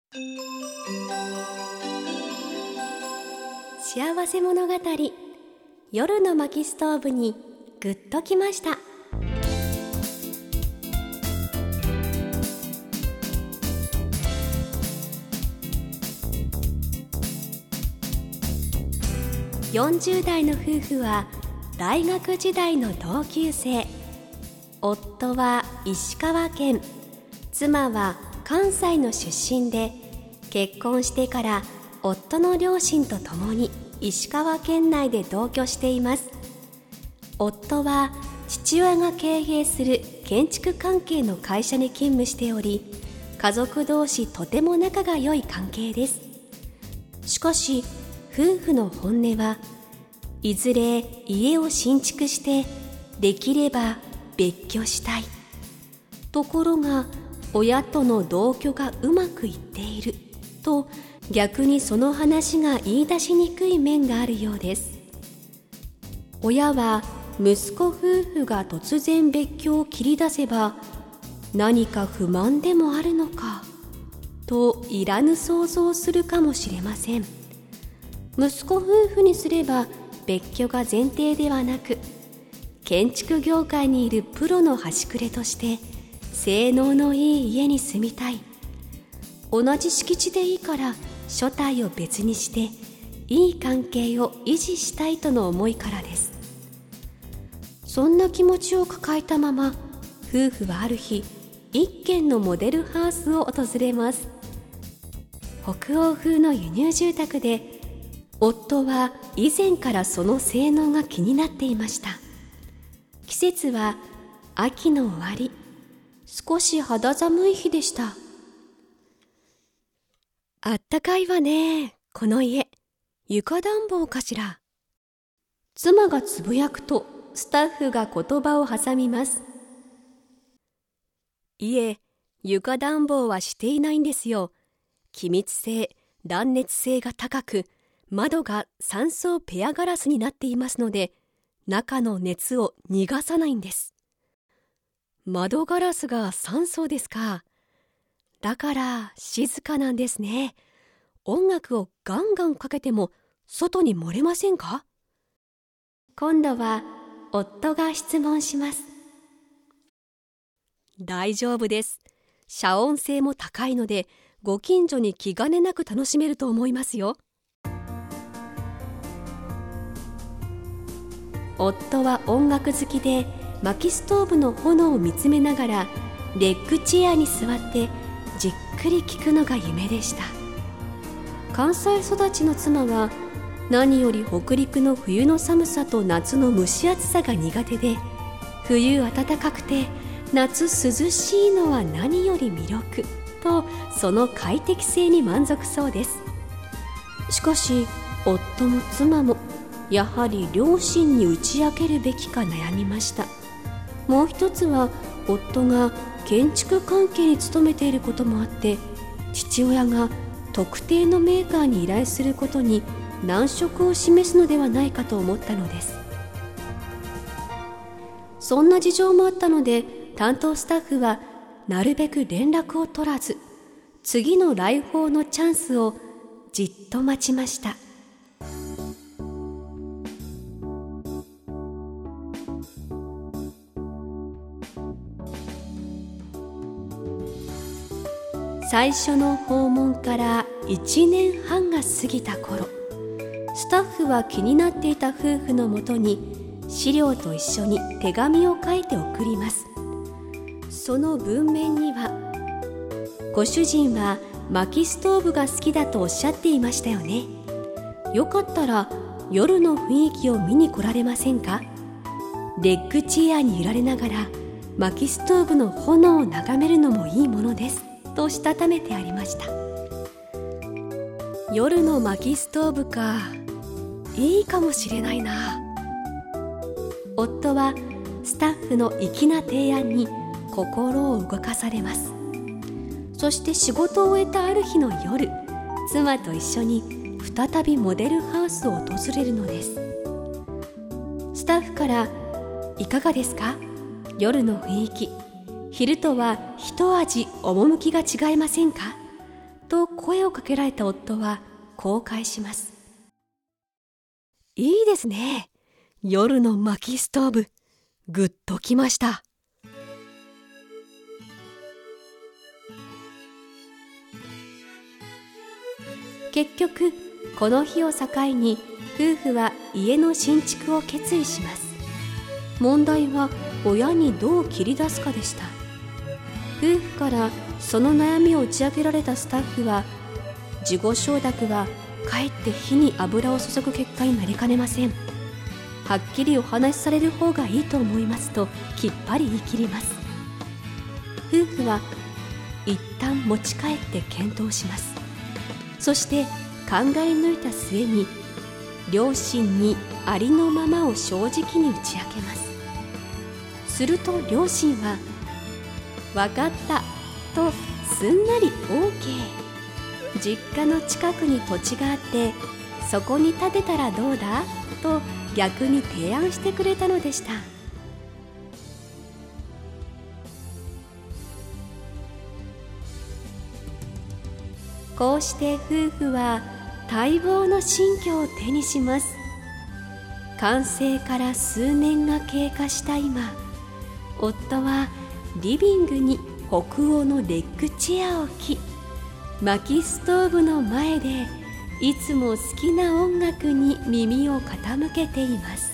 幸せ物語、夜の薪ストーブにぐっときました。40代の夫婦は大学時代の同級生。夫は石川県、妻は関西の出身で、結婚してから夫の両親と共に石川県内で同居しています。夫は父親が経営する建築関係の会社に勤務しており、家族同士とても仲が良い関係です。しかし夫婦の本音はいずれ家を新築してできれば別居したい。ところが親との同居がうまくいっていると、逆にその話が言い出しにくい面があるようです。親は息子夫婦が突然別居を切り出せば何か不満でもあるのかといらぬ想像をするかもしれません。息子夫婦にすれば別居が前提ではなく、建築業界にいるプロの端くれとして性能のいい家に住みたい。同じ敷地でいいから所帯を別にしていい関係を維持したいとの思いからです。そんな気持ちを抱えたまま、夫婦はある日一軒のモデルハウスを訪れます。北欧風の輸入住宅で、夫は以前からその性能が気になっていました。季節は秋の終わり、少し肌寒い日でした。あったかいわね、この家。床暖房かしら。妻がつぶやくと、スタッフが言葉を挟みます。いえ、床暖房はしていないんですよ。気密性、断熱性が高く、窓が3層ペアガラスになっていますので、中の熱を逃がさないんです。窓ガラスが3層ですか。だから静かなんですね。音楽をガンガンかけても外に漏れませんか？今度は夫が質問します。大丈夫です。遮音性も高いので、ご近所に気兼ねなく楽しめると思いますよ。夫は音楽好きで、薪ストーブの炎を見つめながらレッグチェアに座ってじっくり聴くのが夢でした。関西育ちの妻は何より北陸の冬の寒さと夏の蒸し暑さが苦手で、冬暖かくて夏涼しいのは何より魅力と、その快適性に満足そうです。しかし夫も妻もやはり両親に打ち明けるべきか悩みました。もう一つは、夫が建築関係に勤めていることもあって、父親が特定のメーカーに依頼することに難色を示すのではないかと思ったのです。そんな事情もあったので、担当スタッフはなるべく連絡を取らず、次の来訪のチャンスをじっと待ちました。最初の訪問から1年半が過ぎた頃、スタッフは気になっていた夫婦のもとに資料と一緒に手紙を書いて送ります。その文面には、ご主人は薪ストーブが好きだとおっしゃっていましたよね。よかったら夜の雰囲気を見に来られませんか？レッグチェアに揺られながら薪ストーブの炎を眺めるのもいいものですとしたためてありました。夜の薪ストーブか、いいかもしれないな。夫はスタッフの粋な提案に心を動かされます。そして仕事を終えたある日の夜、妻と一緒に再びモデルハウスを訪れるのです。スタッフから、いかがですか？夜の雰囲気、昼とは一味趣が違いませんか？ と声をかけられた夫はこう返します。いいですね。夜の薪ストーブ、ぐっときました。結局、この日を境に夫婦は家の新築を決意します。問題は親にどう切り出すかでした。夫婦からその悩みを打ち明けられたスタッフは、事後承諾はかえって火に油を注ぐ結果になりかねません。はっきりお話しされる方がいいと思いますときっぱり言い切ります。夫婦は一旦持ち帰って検討します。そして考え抜いた末に両親にありのままを正直に打ち明けます。すると両親は分かったとすんなり OK。 実家の近くに土地があってそこに建てたらどうだと逆に提案してくれたのでした。こうして夫婦は待望の新居を手にします。完成から数年が経過した今、夫はリビングに北欧のレッグチェアを置き、薪ストーブの前でいつも好きな音楽に耳を傾けています。